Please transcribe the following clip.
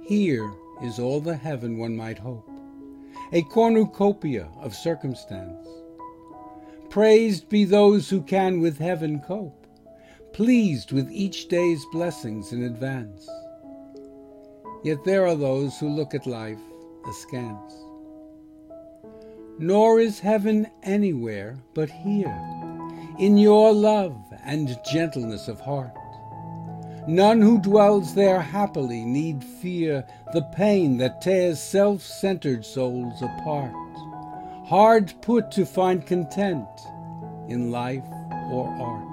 Here is all the heaven one might hope, a cornucopia of circumstance. Praised be those who can with heaven cope, pleased with each day's blessings in advance. Yet there are those who look at life askance. Nor is heaven anywhere but here, in your love and gentleness of heart. None who dwells there happily need fear the pain that tears self-centered souls apart, hard put to find content in life or art.